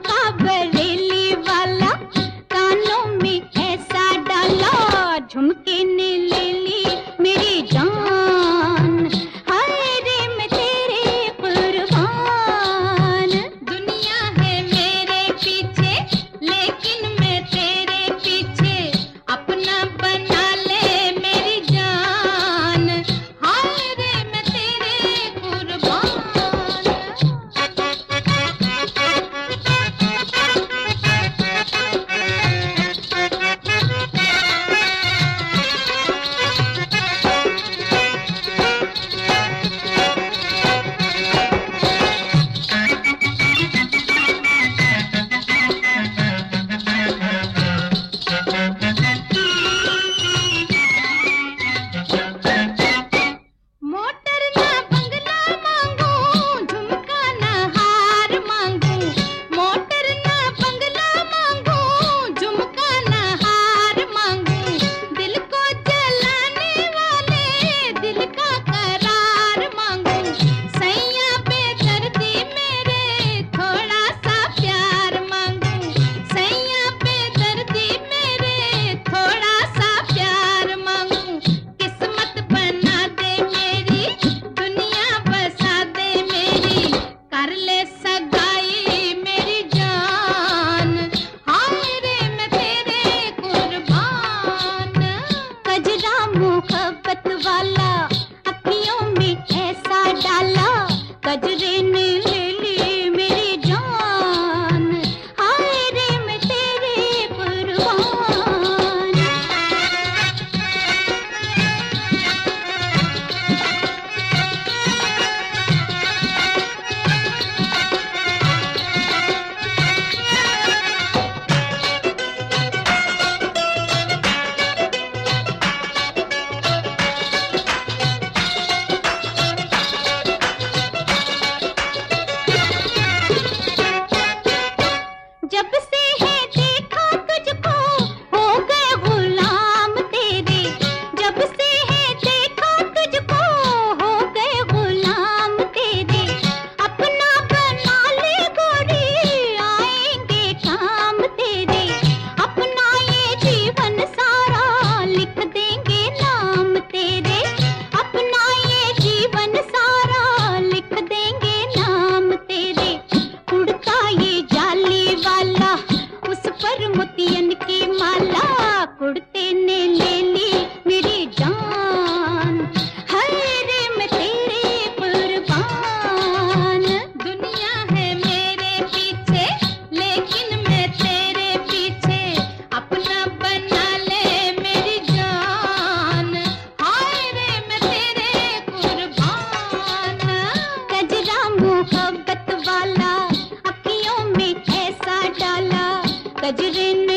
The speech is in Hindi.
झुमका बरेली वाला, कानों में ऐसा डाला, झुमके ने ले ली मेरी जान। हाय रे मैं तेरे कुर्बान। दुनिया है मेरे पीछे, लेकिन मैं तेरे पीछे, अपना बना ले मेरी जान। हाय रे मैं तेरे कुर्बान। मोटर ना बंगला मांगू, झुमका ना हार मांगू। मोटर ना बंगला मांगू, झुमका ना हार मांगू। दिल को जलाने वाले दिल का करार मांगू। सैया बेदर्दी मेरे थोड़ा सा प्यार मांगू। सैया बेदर्दी मेरे थोड़ा सा प्यार मांगू। किस्मत बना दे मेरी, दुनिया बसा दे मेरी, कर ले सगाई मेरी जान। हाय रे मैं तेरे कुर्बान। कजरा मोहब्बत वाला, अखियों में ऐसा डाला, कजरे ने ले ली मेरी जान। हाय रे मैं तेरे कुर्बान। जब से है देखा तुझको, हो गए गुलाम तेरे। जब से है देखा तुझको, हो गए गुलाम तेरे। अपना बना ले गोरी, आएंगे काम तेरे। अपना ये जीवन सारा लिख देंगे नाम तेरे। अपना ये जीवन सारा लिख देंगे नाम तेरे। उड़ता ये जाली वाला, उस पर मोतियन की माला, कुड़ते ने ले ली मेरी जान। हाय रे मैं तेरे कुर्बान। दुनिया है मेरे पीछे, लेकिन मैं तेरे पीछे, अपना बना ले मेरी जान। हाय रे मैं तेरे कुर्बान। कजरा मोहब्बत वाला, अखियों में ऐसा डाला, कजरे